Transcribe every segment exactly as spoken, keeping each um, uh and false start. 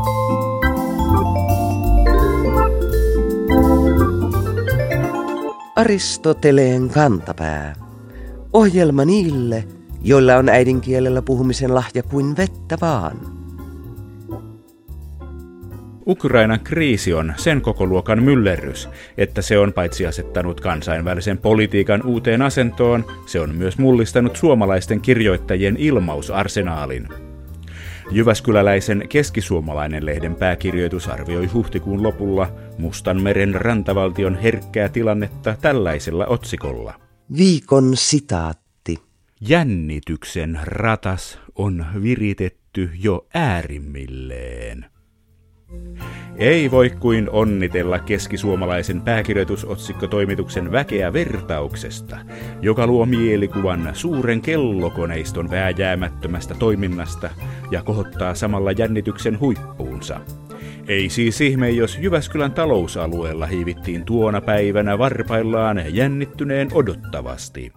Aristoteleen kantapää. Ohjelma niille, joilla on äidinkielellä puhumisen lahja kuin vettä vaan. Ukrainan kriisi on sen kokoluokan myllerrys, että se on paitsi asettanut kansainvälisen politiikan uuteen asentoon, se on myös mullistanut suomalaisten kirjoittajien ilmausarsenaalin. Jyväskyläläisen Keskisuomalainen lehden pääkirjoitus arvioi huhtikuun lopulla Mustanmeren rantavaltion herkkää tilannetta tällaisella otsikolla. Viikon sitaatti. Jännityksen ratas on viritetty jo äärimmilleen. Ei voi kuin onnitella Keskisuomalaisen pääkirjoitusotsikkotoimituksen väkeä vertauksesta, joka luo mielikuvan suuren kellokoneiston vääjäämättömästä toiminnasta ja kohottaa samalla jännityksen huippuunsa. Ei siis ihme, jos Jyväskylän talousalueella hiivittiin tuona päivänä varpaillaan jännittyneen odottavasti.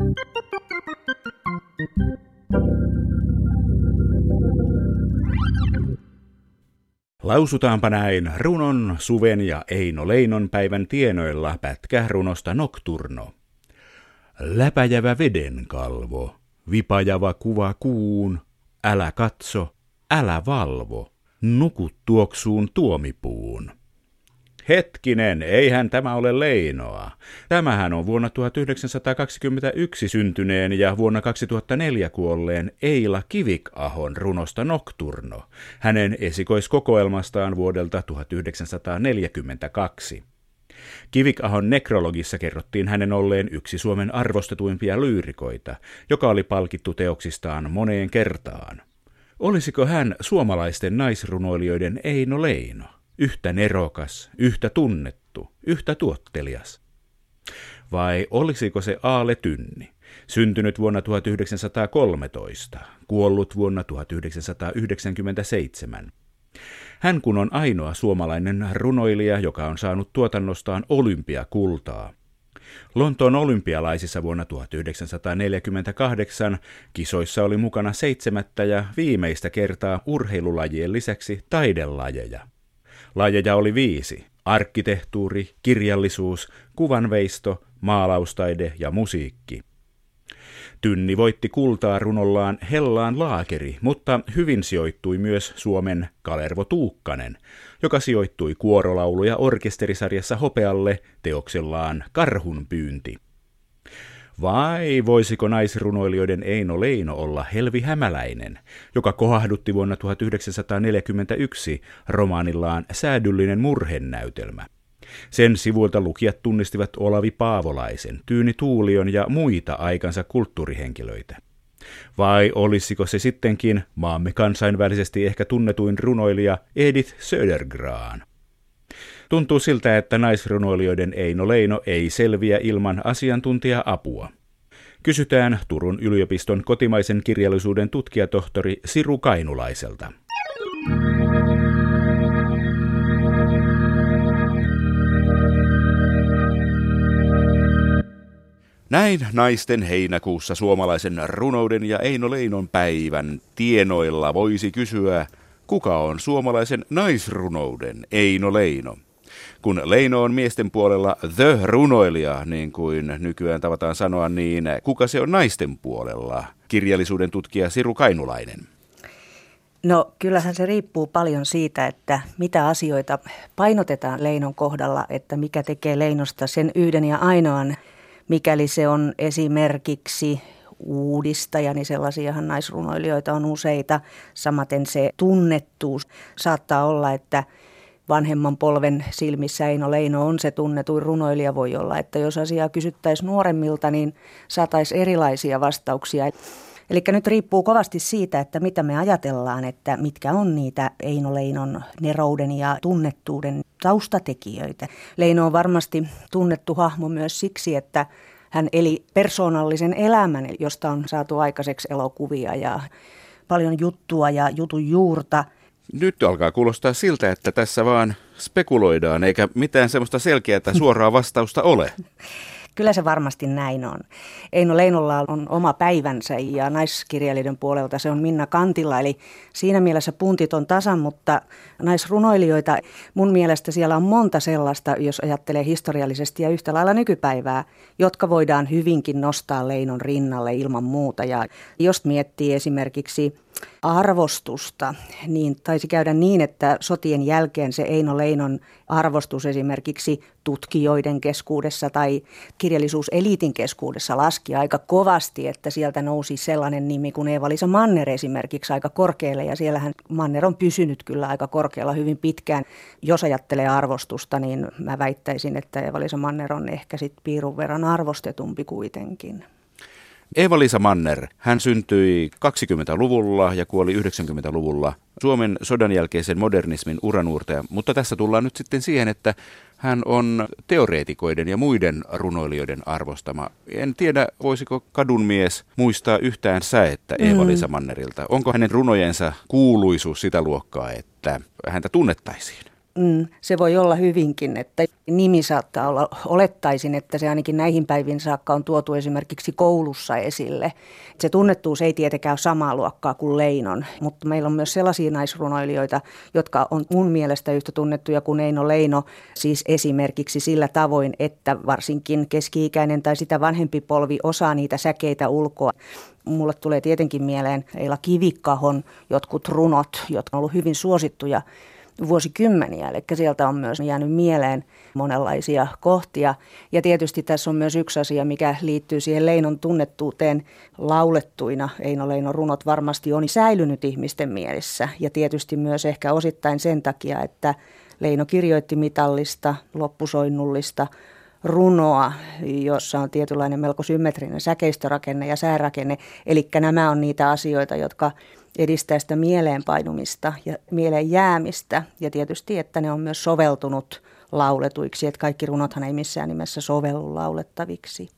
Lausutaanpa näin runon, suven ja Eino Leinon päivän tienoilla pätkä runosta Nocturno. Läpäjävä vedenkalvo, vipajava kuva kuun, älä katso, älä valvo, nuku tuoksuun tuomipuun. Hetkinen, eihän tämä ole Leinoa. Tämähän on vuonna tuhatyhdeksänsataakaksikymmentäyksi syntyneen ja vuonna kaksituhattaneljä kuolleen Eila Kivik-ahon runosta Nocturno, hänen esikoiskokoelmastaan vuodelta tuhatyhdeksänsataaneljäkymmentäkaksi. Kivik-ahon nekrologissa kerrottiin hänen olleen yksi Suomen arvostetuimpia lyyrikoita, joka oli palkittu teoksistaan moneen kertaan. Olisiko hän suomalaisten naisrunoilijoiden Eino Leino? Yhtä nerokas, yhtä tunnettu, yhtä tuottelias. Vai olisiko se Aale Tynni, syntynyt vuonna tuhatyhdeksänsataakolmetoista, kuollut vuonna tuhatyhdeksänsataayhdeksänkymmentäseitsemän? Hän kun on ainoa suomalainen runoilija, joka on saanut tuotannostaan olympiakultaa. Lontoon olympialaisissa vuonna tuhatyhdeksänsataaneljäkymmentäkahdeksan kisoissa oli mukana seitsemättä ja viimeistä kertaa urheilulajien lisäksi taidelajeja. Lajeja oli viisi: arkkitehtuuri, kirjallisuus, kuvanveisto, maalaustaide ja musiikki. Tynni voitti kultaa runollaan Hellaan Laakeri, mutta hyvin sijoittui myös Suomen Kalervo Tuukkanen, joka sijoittui kuorolaulu- ja orkesterisarjassa hopealle teoksellaan Karhunpyynti. Vai voisiko naisrunoilijoiden Eino Leino olla Helvi Hämäläinen, joka kohahdutti vuonna tuhatyhdeksänsataaneljäkymmentäyksi romaanillaan Säädyllinen murhenäytelmä. Sen sivuilta lukijat tunnistivat Olavi Paavolaisen, Tyyni Tuulion ja muita aikansa kulttuurihenkilöitä. Vai olisiko se sittenkin maamme kansainvälisesti ehkä tunnetuin runoilija Edith Södergran? Tuntuu siltä, että naisrunoilijoiden Eino Leino ei selviä ilman asiantuntija-apua. Kysytään Turun yliopiston kotimaisen kirjallisuuden tutkijatohtori Siru Kainulaiselta. Näin naisten heinäkuussa suomalaisen runouden ja Eino Leinon päivän tienoilla voisi kysyä, kuka on suomalaisen naisrunouden Eino Leino? Kun Leino on miesten puolella the runoilija, niin kuin nykyään tavataan sanoa, niin kuka se on naisten puolella? Kirjallisuuden tutkija Siru Kainulainen. No kyllähän se riippuu paljon siitä, että mitä asioita painotetaan Leinon kohdalla, että mikä tekee Leinosta sen yhden ja ainoan. Mikäli se on esimerkiksi uudistaja, niin sellaisiahan naisrunoilijoita on useita. Samaten se tunnettuus saattaa olla, että vanhemman polven silmissä Eino Leino on se tunnetuin runoilija. Voi olla, että jos asiaa kysyttäisiin nuoremmilta, niin saataisiin erilaisia vastauksia. Eli nyt riippuu kovasti siitä, että mitä me ajatellaan, että mitkä on niitä Eino Leinon nerouden ja tunnettuuden taustatekijöitä. Leino on varmasti tunnettu hahmo myös siksi, että hän eli persoonallisen elämän, josta on saatu aikaiseksi elokuvia ja paljon juttua ja jutun juurta. Nyt alkaa kuulostaa siltä, että tässä vaan spekuloidaan, eikä mitään semmoista selkeää suoraa vastausta ole. Kyllä se varmasti näin on. Eino Leinolla on oma päivänsä ja naiskirjailijoiden puolelta se on Minna Kantilla. Eli siinä mielessä puntit on tasan, mutta naisrunoilijoita mun mielestä siellä on monta sellaista, jos ajattelee historiallisesti ja yhtä lailla nykypäivää, jotka voidaan hyvinkin nostaa Leinon rinnalle ilman muuta. Ja jos miettii esimerkiksi arvostusta, niin taisi käydä niin, että sotien jälkeen se Eino Leinon arvostus esimerkiksi tutkijoiden keskuudessa tai kirjallisuuseliitin keskuudessa laski aika kovasti, että sieltä nousi sellainen nimi kuin Eeva-Liisa Manner esimerkiksi aika korkealle, ja siellähän Manner on pysynyt kyllä aika korkealla hyvin pitkään. Jos ajattelee arvostusta, niin mä väittäisin, että Eeva-Liisa Manner on ehkä sitten piirun verran arvostetumpi kuitenkin. Eeva-Liisa Manner, hän syntyi kaksikymmentäluvulla ja kuoli yhdeksänkymmentäluvulla Suomen sodan jälkeisen modernismin uranuurtaja, mutta tässä tullaan nyt sitten siihen, että hän on teoreetikoiden ja muiden runoilijoiden arvostama. En tiedä, voisiko kadunmies muistaa yhtään säettä Eeva-Liisa Mannerilta. Onko hänen runojensa kuuluisuus sitä luokkaa, että häntä tunnettaisiin? Mm, se voi olla hyvinkin, että nimi saattaa olla, olettaisin, että se ainakin näihin päiviin saakka on tuotu esimerkiksi koulussa esille. Se tunnettuus ei tietenkään ole samaa luokkaa kuin Leinon, mutta meillä on myös sellaisia naisrunoilijoita, jotka on mun mielestä yhtä tunnettuja kuin Eino Leino, siis esimerkiksi sillä tavoin, että varsinkin keski-ikäinen tai sitä vanhempi polvi osaa niitä säkeitä ulkoa. Mulle tulee tietenkin mieleen Eila Kivikahon jotkut runot, jotka on ollut hyvin suosittuja vuosikymmeniä, eli sieltä on myös jäänyt mieleen monenlaisia kohtia. Ja tietysti tässä on myös yksi asia, mikä liittyy siihen Leinon tunnettuuteen laulettuina. Eino Leinon runot varmasti on säilynyt ihmisten mielessä, ja tietysti myös ehkä osittain sen takia, että Leino kirjoitti mitallista, loppusoinnullista runoa, jossa on tietynlainen melko symmetrinen säkeistörakenne ja säärakenne. Eli nämä on niitä asioita, jotka edistää sitä mieleenpainumista ja mieleen jäämistä, ja tietysti, että ne on myös soveltunut lauletuiksi, että kaikki runothan ei missään nimessä sovellu laulettaviksi.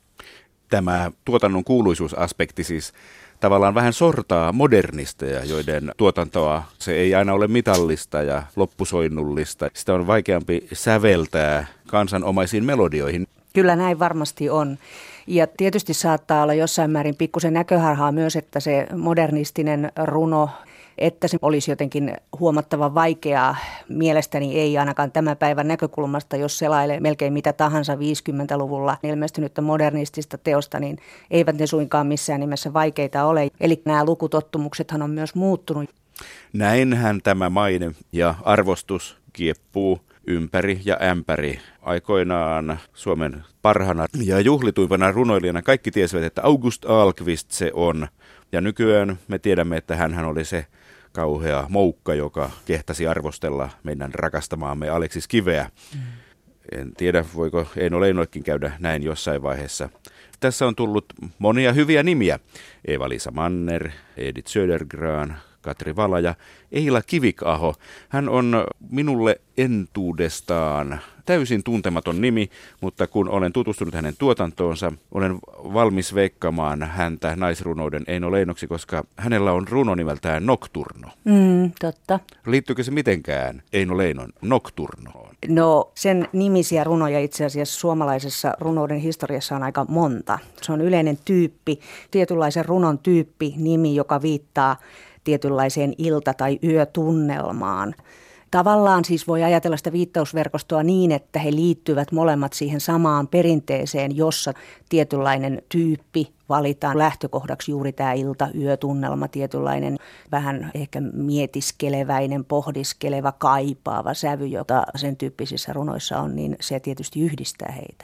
Tämä tuotannon kuuluisuusaspekti siis tavallaan vähän sortaa modernisteja, joiden tuotantoa se ei aina ole mitallista ja loppusoinnullista. Sitä on vaikeampi säveltää kansanomaisiin melodioihin. Kyllä näin varmasti on. Ja tietysti saattaa olla jossain määrin pikkusen näköharhaa myös, että se modernistinen runo, että se olisi jotenkin huomattavan vaikeaa. Mielestäni ei ainakaan tämän päivän näkökulmasta, jos selailee melkein mitä tahansa viisikymmentäluvulla ilmestynyttä modernistista teosta, niin eivät ne suinkaan missään nimessä vaikeita ole. Eli nämä lukutottumuksethan on myös muuttunut. Näinhän tämä maine ja arvostus kieppuu ympäri ja ämpäri. Aikoinaan Suomen parhana ja juhlituimpana runoilijana kaikki tiesivät, että August Ahlqvist se on. Ja nykyään me tiedämme, että hänhän oli se kauhea moukka, joka kehtasi arvostella meidän rakastamaamme Aleksis Kiveä. Mm. En tiedä, voiko Eino Leinoillekin käydä näin jossain vaiheessa. Tässä on tullut monia hyviä nimiä. Eeva-Liisa Manner, Edith Södergran, Katri Vala ja Eila Kivikaho. Hän on minulle entuudestaan täysin tuntematon nimi, mutta kun olen tutustunut hänen tuotantoonsa, olen valmis veikkaamaan häntä naisrunouden Eino Leinoksi, koska hänellä on runo nimeltään Nocturno. Mm, totta. Liittyykö se mitenkään Eino Leinon Nocturnoon? No, sen nimisiä runoja itse asiassa suomalaisessa runouden historiassa on aika monta. Se on yleinen tyyppi, tietynlaisen runon tyyppi, nimi, joka viittaa tietynlaiseen ilta- tai yötunnelmaan. Tavallaan siis voi ajatella sitä viittausverkostoa niin, että he liittyvät molemmat siihen samaan perinteeseen, jossa tietynlainen tyyppi valitaan lähtökohdaksi juuri tämä ilta-yötunnelma, tietynlainen vähän ehkä mietiskeleväinen, pohdiskeleva, kaipaava sävy, jota sen tyyppisissä runoissa on, niin se tietysti yhdistää heitä.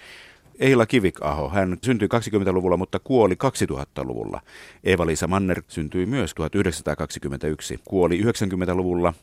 Eila Kivikaho, hän syntyi kaksikymmentäluvulla, mutta kuoli kaksituhattaluvulla. Eeva-Liisa Manner syntyi myös tuhatyhdeksänsataakaksikymmentäyksi, kuoli yhdeksänkymmentäluvulla,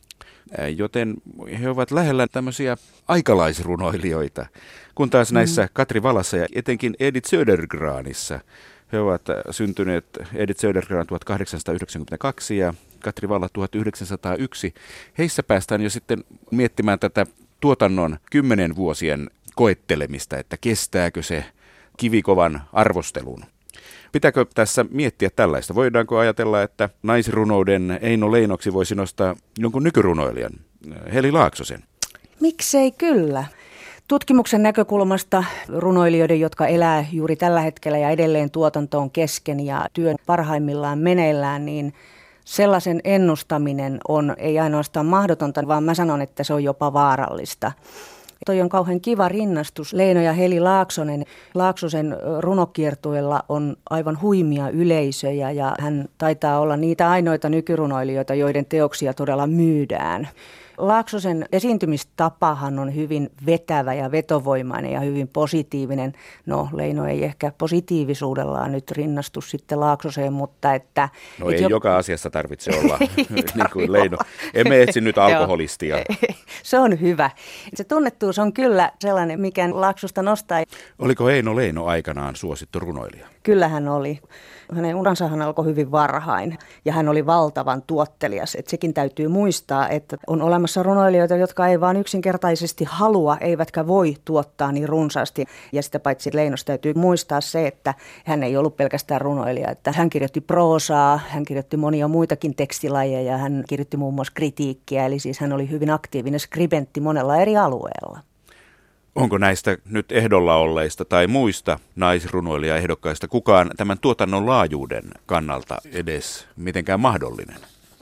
joten he ovat lähellä tämmöisiä aikalaisrunoilijoita. Kun taas näissä Katri Valassa ja etenkin Edith Södergranissa, he ovat syntyneet Edith Södergran tuhatkahdeksansataayhdeksänkymmentäkaksi ja Katri Vala tuhatyhdeksänsataayksi. Heissä päästään jo sitten miettimään tätä tuotannon kymmenen vuosien koettelemista, että kestääkö se kivikovan arvostelun. Pitääkö tässä miettiä tällaista? Voidaanko ajatella, että naisrunouden Eino Leinoksi voisi nostaa jonkun nykyrunoilijan, Heli Laaksosen? Miksei kyllä. Tutkimuksen näkökulmasta runoilijoiden, jotka elää juuri tällä hetkellä ja edelleen tuotanto on kesken ja työn parhaimmillaan meneillään, niin sellaisen ennustaminen on ei ainoastaan mahdotonta, vaan mä sanon, että se on jopa vaarallista. Toi on kauhean kiva rinnastus. Leino ja Heli Laaksonen. Laaksosen runokiertueella on aivan huimia yleisöjä ja hän taitaa olla niitä ainoita nykyrunoilijoita, joiden teoksia todella myydään. Laaksosen esiintymistapahan on hyvin vetävä ja vetovoimainen ja hyvin positiivinen. No, Leino ei ehkä positiivisuudellaan nyt rinnastu sitten Laaksoseen, mutta että... No et ei jo... joka asiassa tarvitse olla niin kuin Leino. Emme etsi nyt alkoholistia. Se on hyvä. Se tunnettuus on kyllä sellainen, mikä Laaksosta nostaa. Oliko Eino Leino aikanaan suosittu runoilija? Kyllä hän oli. Hänen uransahan alkoi hyvin varhain ja hän oli valtavan tuottelias. Et sekin täytyy muistaa, että on olemassa runoilijoita, jotka ei vaan yksinkertaisesti halua, eivätkä voi tuottaa niin runsaasti. Ja sitä paitsi Leinosta täytyy muistaa se, että hän ei ollut pelkästään runoilija. Että hän kirjoitti proosaa, hän kirjoitti monia muitakin tekstilajeja, hän kirjoitti muun muassa kritiikkiä. Eli siis hän oli hyvin aktiivinen skribentti monella eri alueella. Onko näistä nyt ehdolla olleista tai muista naisrunoilija-ehdokkaista kukaan tämän tuotannon laajuuden kannalta edes mitenkään mahdollinen?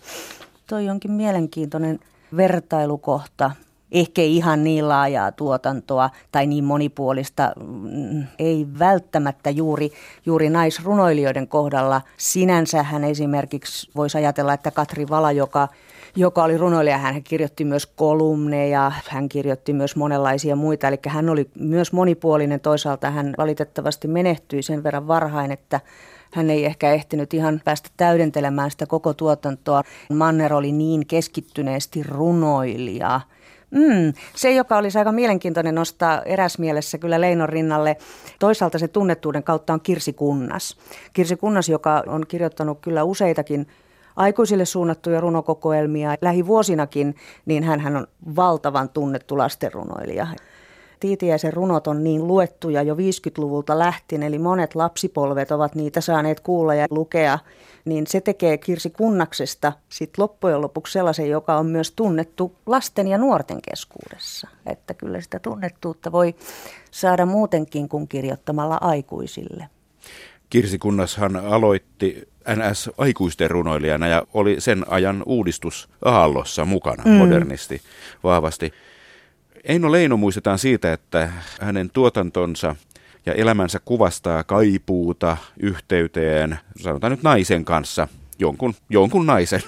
Toi onkin mielenkiintoinen vertailukohta. Ehkä ihan niin laajaa tuotantoa tai niin monipuolista, ei välttämättä juuri, juuri naisrunoilijoiden kohdalla. Sinänsähän esimerkiksi voisi ajatella, että Katri Vala, joka joka oli runoilija, hän kirjoitti myös kolumneja, hän kirjoitti myös monenlaisia muita, eli hän oli myös monipuolinen. Toisaalta hän valitettavasti menehtyi sen verran varhain, että hän ei ehkä ehtinyt ihan päästä täydentelemään sitä koko tuotantoa. Manner oli niin keskittyneesti runoilija. Mm, se, joka olisi aika mielenkiintoinen nostaa eräs mielessä kyllä Leinon rinnalle, toisaalta se tunnettuuden kautta on Kirsi Kunnas. Kirsi Kunnas, joka on kirjoittanut kyllä useitakin aikuisille suunnattuja runokokoelmia lähivuosinakin, niin hän on valtavan tunnettu lastenrunoilija. Tiitiäisen runot on niin luettuja jo viisikymmentäluvulta lähtien, eli monet lapsipolvet ovat niitä saaneet kuulla ja lukea, niin se tekee Kirsi Kunnaksesta sit loppujen lopuksi sellaisen, joka on myös tunnettu lasten ja nuorten keskuudessa. Että kyllä sitä tunnettuutta voi saada muutenkin kuin kirjoittamalla aikuisille. Kirsi Kunnashan aloitti N S-aikuisten runoilijana ja oli sen ajan uudistusaallossa mukana mm. modernisti vahvasti. Eino Leino muistetaan siitä, että hänen tuotantonsa ja elämänsä kuvastaa kaipuuta yhteyteen, sanotaan nyt naisen kanssa, jonkun, jonkun naisen,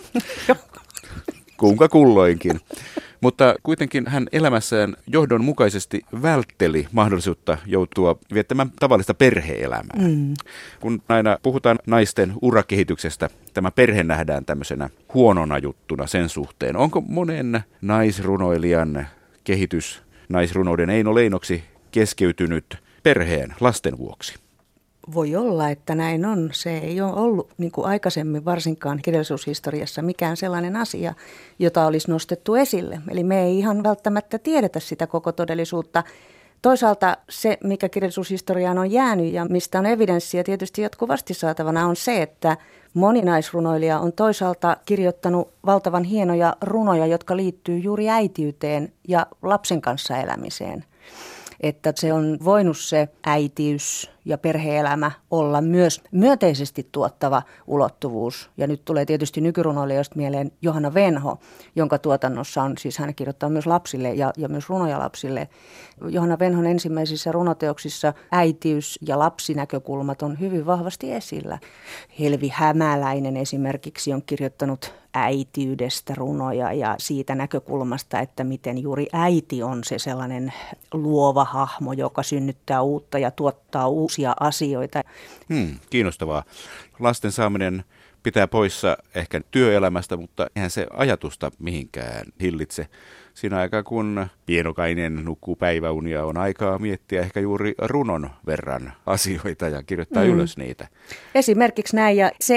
kuinka kulloinkin. Mutta kuitenkin hän elämässään johdonmukaisesti vältteli mahdollisuutta joutua viettämään tavallista perhe-elämää. Mm. Kun aina puhutaan naisten urakehityksestä, tämä perhe nähdään tämmöisenä huonona juttuna sen suhteen. Onko monen naisrunoilijan kehitys naisrunouden Eino Leinoksi keskeytynyt perheen lasten vuoksi? Voi olla, että näin on. Se ei ole ollut niin kuin aikaisemmin varsinkaan kirjallisuushistoriassa mikään sellainen asia, jota olisi nostettu esille. Eli me ei ihan välttämättä tiedetä sitä koko todellisuutta. Toisaalta se, mikä kirjallisuushistoriaan on jäänyt ja mistä on evidenssiä tietysti jatkuvasti saatavana, on se, että moni naisrunoilija on toisaalta kirjoittanut valtavan hienoja runoja, jotka liittyy juuri äitiyteen ja lapsen kanssa elämiseen. Että se on voinut se äitiys ja perhe-elämä olla myös myönteisesti tuottava ulottuvuus. Ja nyt tulee tietysti nykyrunoilijoista mieleen Johanna Venho, jonka tuotannossa on, siis hän kirjoittaa myös lapsille ja, ja myös runoja lapsille. Johanna Venhon ensimmäisissä runoteoksissa äitiys- ja lapsinäkökulmat on hyvin vahvasti esillä. Helvi Hämäläinen esimerkiksi on kirjoittanut äitiydestä runoja ja siitä näkökulmasta, että miten juuri äiti on se sellainen luova hahmo, joka synnyttää uutta ja tuottaa uusia asioita. Hmm, kiinnostavaa. Lasten saaminen pitää poissa ehkä työelämästä, mutta eihän se ajatusta mihinkään hillitse. Siinä aikaa, kun pienokainen nukkuu päiväunia, on aikaa miettiä ehkä juuri runon verran asioita ja kirjoittaa mm. ylös niitä. Esimerkiksi näin, ja se, että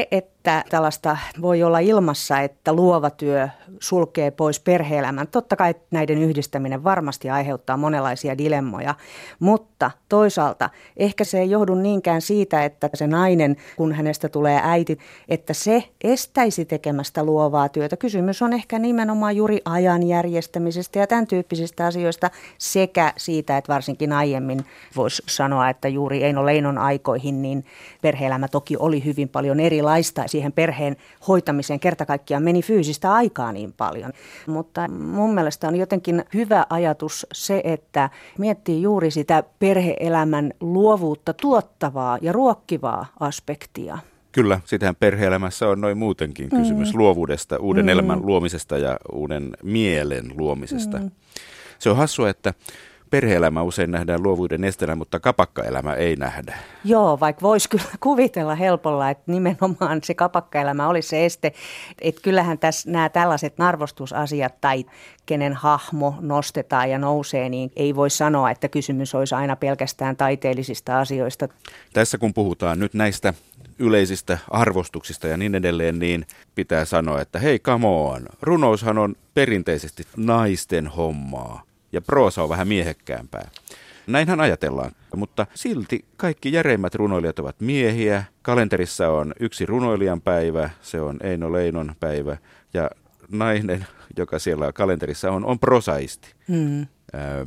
että tällaista voi olla ilmassa, että luova työ sulkee pois perhe-elämän. Totta kai näiden yhdistäminen varmasti aiheuttaa monenlaisia dilemmoja, mutta toisaalta ehkä se ei johdu niinkään siitä, että se nainen, kun hänestä tulee äiti, että se estäisi tekemästä luovaa työtä. Kysymys on ehkä nimenomaan juuri ajan järjestämisestä ja tämän tyyppisistä asioista sekä siitä, että varsinkin aiemmin voisi sanoa, että juuri Eino Leinon aikoihin niin perhe-elämä toki oli hyvin paljon erilaista. Siihen perheen hoitamiseen kerta kaikkiaan meni fyysistä aikaa niin paljon. Mutta mun mielestä on jotenkin hyvä ajatus se, että miettii juuri sitä perhe-elämän luovuutta tuottavaa ja ruokkivaa aspektia. Kyllä, sitähän perhe-elämässä on noin muutenkin kysymys mm. luovuudesta, uuden mm. elämän luomisesta ja uuden mielen luomisesta. Mm. Se on hassua, että perhe-elämä usein nähdään luovuuden esteenä, mutta kapakkaelämä ei nähdä. Joo, vaikka voisi kyllä kuvitella helpolla, että nimenomaan se kapakkaelämä olisi se este. Että kyllähän tässä nämä tällaiset arvostusasiat tai kenen hahmo nostetaan ja nousee, niin ei voi sanoa, että kysymys olisi aina pelkästään taiteellisista asioista. Tässä kun puhutaan nyt näistä yleisistä arvostuksista ja niin edelleen, niin pitää sanoa, että hei, come on, runoushan on perinteisesti naisten hommaa. Ja proosa on vähän miehekkäämpää. Näinhän ajatellaan, mutta silti kaikki järeimmät runoilijat ovat miehiä. Kalenterissa on yksi runoilijan päivä, se on Eino Leinon päivä, ja nainen, joka siellä kalenterissa on, on prosaisti. Mm. Ähm,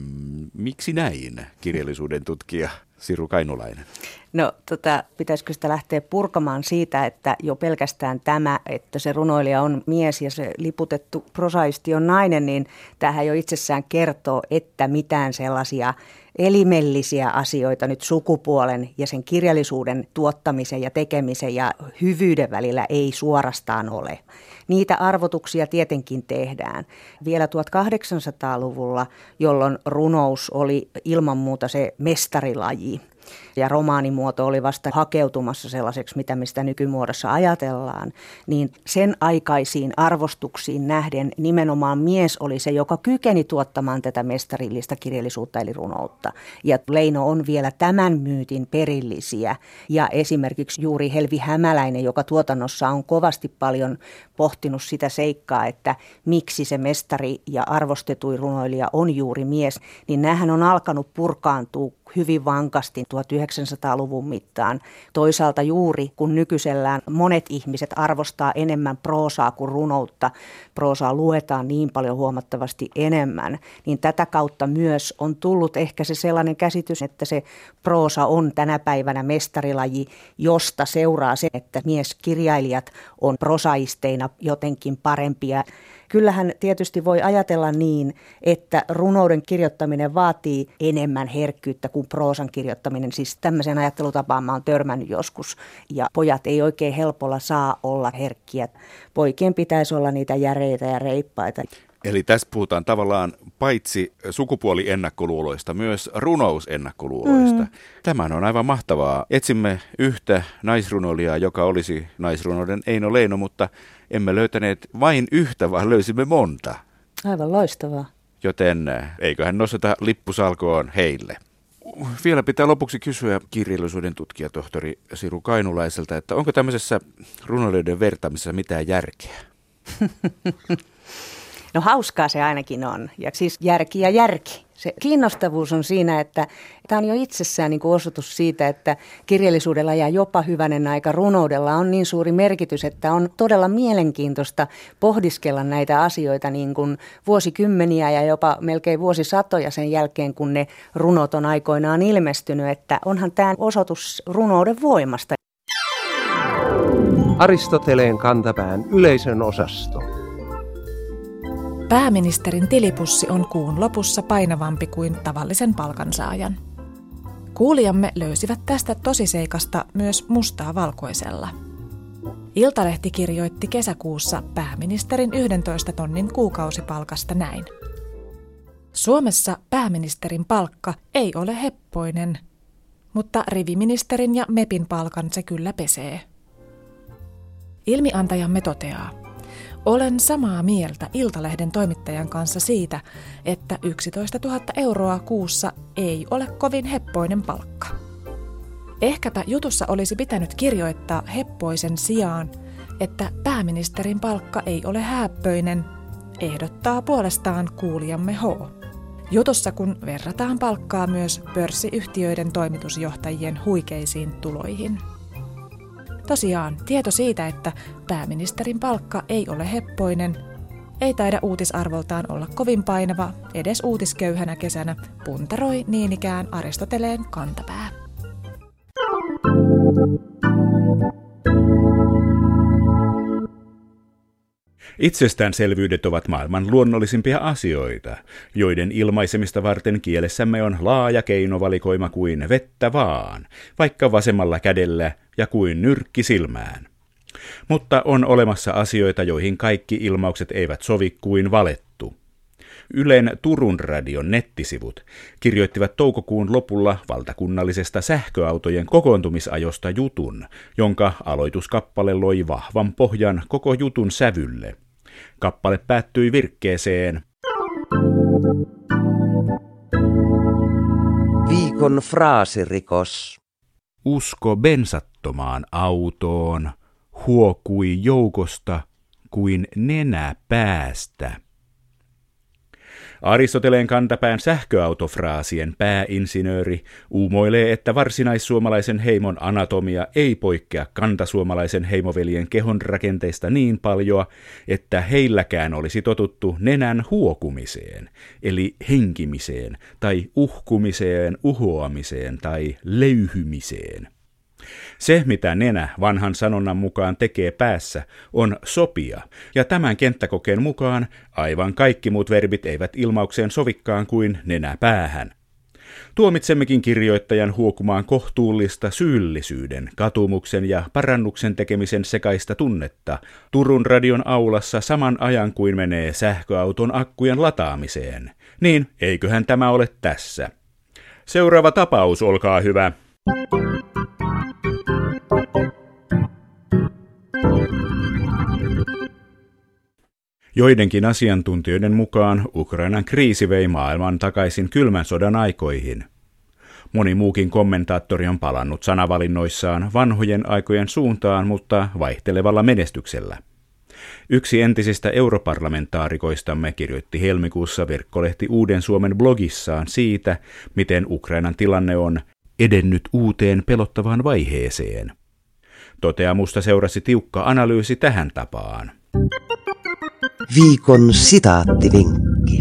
miksi näin, kirjallisuuden tutkija Siru Kainulainen? No tota, pitäisikö sitä lähteä purkamaan siitä, että jo pelkästään tämä, että se runoilija on mies ja se liputettu prosaisti on nainen, niin tämähän jo itsessään kertoo, että mitään sellaisia elimellisiä asioita nyt sukupuolen ja sen kirjallisuuden tuottamisen ja tekemisen ja hyvyyden välillä ei suorastaan ole. Niitä arvotuksia tietenkin tehdään. Vielä tuhatkahdeksansataaluvulla, jolloin runous oli ilman muuta se mestarilaji. Ja romaanimuoto oli vasta hakeutumassa sellaiseksi, mitä mistä nykymuodossa ajatellaan, niin sen aikaisiin arvostuksiin nähden nimenomaan mies oli se, joka kykeni tuottamaan tätä mestarillista kirjallisuutta eli runoutta. Ja Leino on vielä tämän myytin perillisiä. Ja esimerkiksi juuri Helvi Hämäläinen, joka tuotannossa on kovasti paljon pohtinut sitä seikkaa, että miksi se mestari ja arvostetui runoilija on juuri mies, niin näähän on alkanut purkaantua hyvin vankasti tuhatyhdeksänsataaluvun mittaan. Toisaalta juuri kun nykyisellään monet ihmiset arvostaa enemmän proosaa kuin runoutta, proosaa luetaan niin paljon huomattavasti enemmän, niin tätä kautta myös on tullut ehkä se sellainen käsitys, että se proosa on tänä päivänä mestarilaji, josta seuraa se, että mieskirjailijat on prosaisteina jotenkin parempia. Kyllähän tietysti voi ajatella niin, että runouden kirjoittaminen vaatii enemmän herkkyyttä kuin proosan kirjoittaminen. Siis tämmöisen ajattelutapaan mä oon törmännyt joskus ja pojat ei oikein helpolla saa olla herkkiä. Poikien pitäisi olla niitä järeitä ja reippaita. Eli tässä puhutaan tavallaan paitsi sukupuoliennakkoluuloista, myös runousennakkoluuloista. Mm. Tämähän on aivan mahtavaa. Etsimme yhtä naisrunoilijaa, joka olisi naisrunouden Eino Leino, mutta emme löytäneet vain yhtä, vaan löysimme monta. Aivan loistavaa. Joten eiköhän nosteta lippusalkoon heille. Vielä pitää lopuksi kysyä kirjallisuuden tutkija tohtori Siru Kainulaiselta, että onko tämmöisessä runoilijoiden vertaamisessa mitään järkeä? No hauskaa se ainakin on, ja siis järki ja järki. Se kiinnostavuus on siinä, että tämä on jo itsessään niin kuin osoitus siitä, että kirjallisuudella ja jopa hyvänen aika runoudella on niin suuri merkitys, että on todella mielenkiintoista pohdiskella näitä asioita niin kuin vuosikymmeniä ja jopa melkein vuosisatoja sen jälkeen, kun ne runot on aikoinaan ilmestynyt, että onhan tämä osoitus runouden voimasta. Aristoteleen kantapään yleisön osasto. Pääministerin tilipussi on kuun lopussa painavampi kuin tavallisen palkansaajan. Kuulijamme löysivät tästä tosiseikasta myös mustaa valkoisella. Iltalehti kirjoitti kesäkuussa pääministerin yhdentoista tonnin kuukausipalkasta näin. Suomessa pääministerin palkka ei ole heppoinen, mutta riviministerin ja mepin palkan se kyllä pesee. Ilmiantajamme toteaa. Olen samaa mieltä Iltalehden toimittajan kanssa siitä, että yksitoistatuhatta euroa kuussa ei ole kovin heppoinen palkka. Ehkäpä jutussa olisi pitänyt kirjoittaa heppoisen sijaan että pääministerin palkka ei ole hääppöinen, ehdottaa puolestaan kuulijamme H. Jutussa kun verrataan palkkaa myös pörssiyhtiöiden toimitusjohtajien huikeisiin tuloihin. Tosiaan, tieto siitä, että pääministerin palkka ei ole heppoinen, ei taida uutisarvoltaan olla kovin painava, edes uutisköyhänä kesänä, puntaroi niin ikään Aristoteleen kantapää. Itsestäänselvyydet ovat maailman luonnollisimpia asioita, joiden ilmaisemista varten kielessämme on laaja keinovalikoima kuin vettä vaan, vaikka vasemmalla kädellä ja kuin nyrkki silmään. Mutta on olemassa asioita, joihin kaikki ilmaukset eivät sovi kuin valettu. Ylen Turun radion nettisivut kirjoittivat toukokuun lopulla valtakunnallisesta sähköautojen kokoontumisajosta jutun, jonka aloituskappale loi vahvan pohjan koko jutun sävylle. Kappale päättyi virkkeeseen: Viikon fraasirikos. Usko bensattomaan autoon, huokui joukosta kuin nenä päästä. Aristoteleen kantapään sähköautofraasien pääinsinööri uumoilee, että varsinaissuomalaisen heimon anatomia ei poikkea kantasuomalaisen heimoveljen kehon rakenteista niin paljon, että heilläkään olisi totuttu nenän huokumiseen, eli henkimiseen, tai uhkumiseen, uhoamiseen tai löyhymiseen. Se, mitä nenä vanhan sanonnan mukaan tekee päässä, on sopia, ja tämän kenttäkokeen mukaan aivan kaikki muut verbit eivät ilmaukseen sovikkaan kuin nenä päähän. Tuomitsemmekin kirjoittajan huokumaan kohtuullista syyllisyyden, katumuksen ja parannuksen tekemisen sekaista tunnetta Turun radion aulassa saman ajan kuin menee sähköauton akkujen lataamiseen. Niin, eiköhän tämä ole tässä. Seuraava tapaus, olkaa hyvä. Joidenkin asiantuntijoiden mukaan Ukrainan kriisi vei maailman takaisin kylmän sodan aikoihin. Moni muukin kommentaattori on palannut sanavalinnoissaan vanhojen aikojen suuntaan, mutta vaihtelevalla menestyksellä. Yksi entisistä europarlamentaarikoistamme kirjoitti helmikuussa verkkolehti Uuden Suomen blogissaan siitä, miten Ukrainan tilanne on edennyt uuteen pelottavaan vaiheeseen. Toteamusta seurasi tiukka analyysi tähän tapaan. Viikon sitaattivinkki.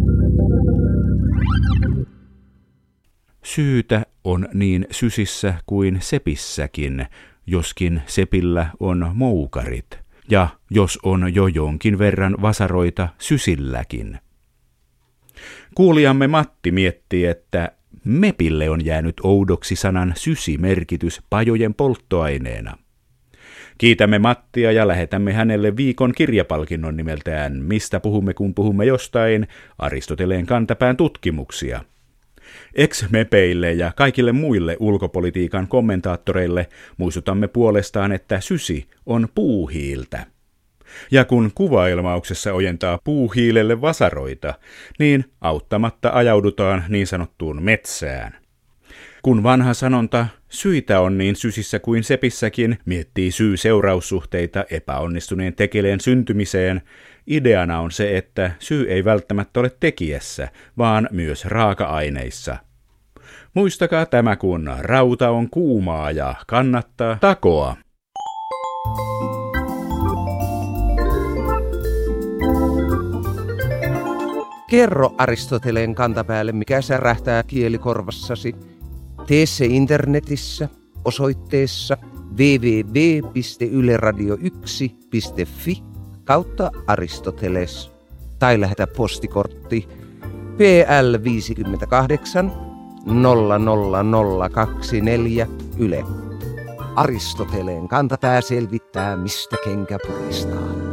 Syytä on niin sysissä kuin sepissäkin, joskin sepillä on moukarit, ja jos on jo jonkin verran vasaroita sysilläkin. Kuulijamme Matti miettii, että mepille on jäänyt oudoksi sanan sysi-merkitys pajojen polttoaineena. Kiitämme Mattia ja lähetämme hänelle viikon kirjapalkinnon nimeltään Mistä puhumme kun puhumme jostain, Aristoteleen kantapään tutkimuksia. Ex-mepeille ja kaikille muille ulkopolitiikan kommentaattoreille muistutamme puolestaan, että sysi on puuhiiltä. Ja kun kuvailmauksessa ojentaa puuhiilelle vasaroita, niin auttamatta ajaudutaan niin sanottuun metsään. Kun vanha sanonta syitä on niin sysissä kuin sepissäkin miettii syy-seuraussuhteita epäonnistuneen tekeleen syntymiseen, ideana on se, että syy ei välttämättä ole tekijässä, vaan myös raaka-aineissa. Muistakaa tämä, kun rauta on kuumaa ja kannattaa takoa. Kerro Aristoteleen kantapäälle, mikä särähtää kielikorvassasi. Tee se internetissä osoitteessa double-u double-u double-u piste yle radio yksi piste fi kautta Aristoteles tai lähetä postikortti P L viisikymmentäkahdeksan nolla nolla nolla kaksikymmentäneljä Yle. Aristoteleen kantapää selvittää, mistä kenkä puristaa.